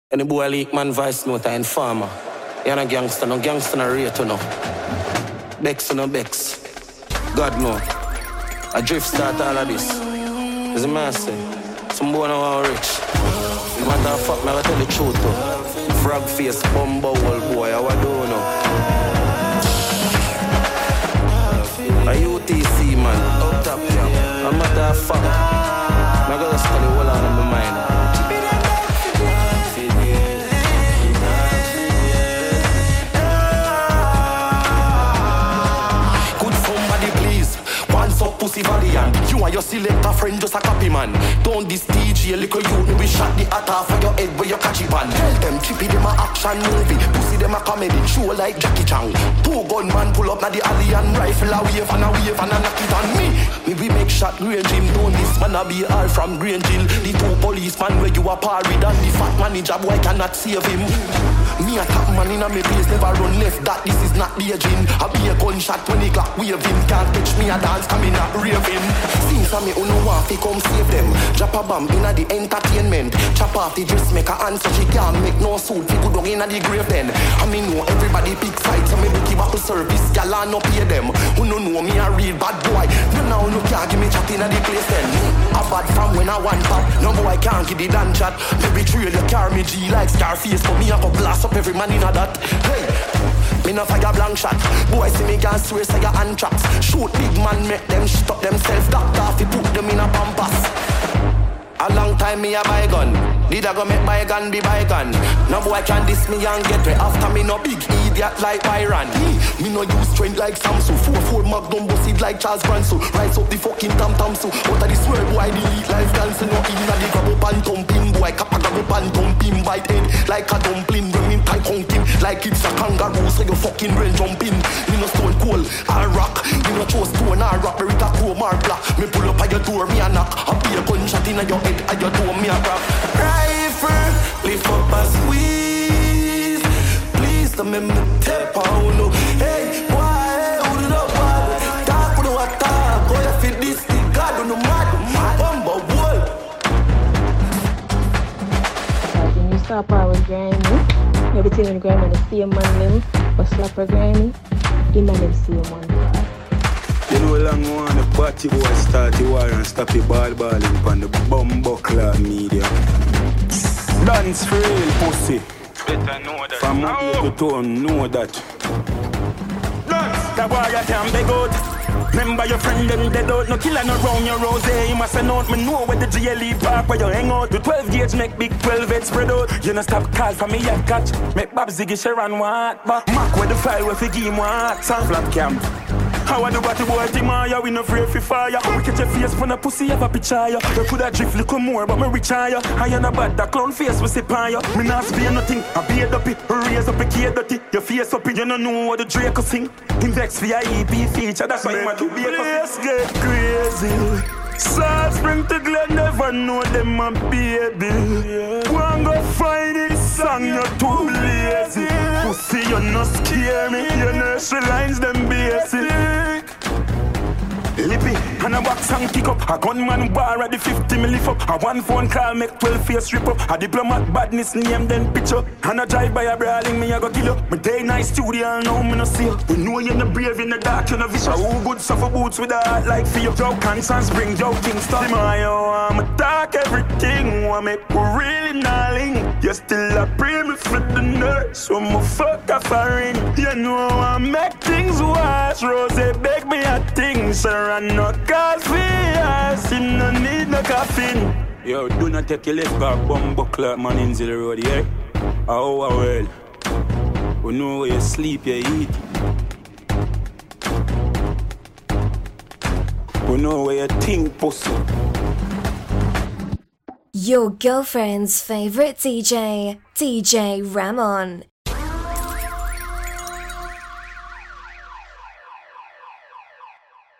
Any boy leak man voice note and farmer. You no gangster no rate no. Bex no Bex. God no. I drift start all of this. Is a man say. Some boy no want rich. No matter fuck me, I tell the truth though. Frog face, bumbo old boy, how I do now. A UTC man, up top jam. No matter fuck. I gotta study all out of my mind. Pussy valiant. You and your selector friend just a copy man. Don't this DJ little you we shot the hat off of your head where you catch it pan. Tell them chippy them a action movie. Pussy them a comedy show like Jackie Chan. Two gunman pull up na the alley and rifle a wave and knock it on me. We make shot Green Jim. Don't this man a be all from Green Jill. The two policeman where you a par with and the fat manager boy cannot save him. Me a top man in a me place never run left. That this is not the aging. I be a gunshot when the clock waving. Can't catch me a dance coming up raving. Since I me who no want fi come save them. Drop a bomb inna the entertainment. Chop off the dressmaker and so she can't make no suit. Fi go down inna the grave then. I me know everybody pick fights. So me do give up a service. Gyal and no pay them. Who no know me a real bad boy. No now no can't give me chat inna the place then. A bad from when I want pop. No boy can't give the dan chat. Baby trail you carry me G like Scarface. But me a go blast up every man inna that. Hey. Me no fire blank shot. Boy see me can swear say you hand traps. Shoot big man make them shut up themselves. Doctor fi put them in a pampas. A long time me a buy gun. Did I go make buy gun be buy gun? No boy can diss me and get way. After me no big idiot like Byron. Me no use strength like Samsu. 4-4 Magnum busted like Charles Branson. Rise up the fucking tam-tam so. Out of this world boy delete life dancing. No inna the grab up and thumping. Boy kappa grab up and thumping. Bite head like a dumpling. Running tight honking like it's a kangaroo. So you fucking brain jumping. Me no stone cold or rock. Me no chose stone or rock. Me with a chrome or black. Me pull up at your door me a knock. I be a gunshot inna your head. I your door me a grab. Rifle, lift up a squeeze. Please don't make me tap on no. Hey, why? Hold it up, why? Talk with no attack. Go you fit this thing, God on the mad. Bumble boy. When you stop our grimy, everything in grimy the same man them, but slap a grimy, in the same one. You know long one the party boy start the war and stop the balling on the bumbuckler media. Dance for real pussy. Better know that. From Monday to Tone, know that. Dance, the boy can be good. Remember your friend them dead out. No killer no round your rose. You must have known me know where the GLE park where you hang out. The 12 gauge make big 12 head spread out. You no stop call for me and catch. Make Bob Ziggy Sharon what back. Mac with the file with the game what. Sound flat camp. How I do what the boy Timaya, we no afraid for fire. We catch your face from a pussy have a picture. You coulda drift little more, but me reach higher. I ain't a bad, that clown face we sip on you. Me not speak nothing, I beard up it, raise up a kid dirty. Your face up it, you don't know what the Draco sing. Index for your EP feature, that's why you do be a let's get crazy. Salt Spring to Glen, never know them a baby. One go find this song, you're too lazy. Pussy, you no scare me. Your nursery lines, them basic. Lippy, and a wax and kick up. A gunman bar at the 50 me lift up. A one phone call make 12 face rip up. A diplomat badness name then picture. And a drive by a brawling me I go kill you. My day night studio now me no see you. We know you're no brave in the dark, you're no vicious. Who good suffer boots with a heart like fear. Joe Kansas Spring, Joe Kingston. I'ma talk everything. I make we really gnarling. You still a pray me for the nurse. So I'ma fuck off a ring. You know I make things worse. Rose beg me a thing, sir. And no coffee, you no need no caffeine. Yo, do not take your left back, bumbuckler man in the road, yeah? Oh, well. We know where you sleep, you eat. We know where you think, pussy. Your girlfriend's favorite DJ, DJ Ramon.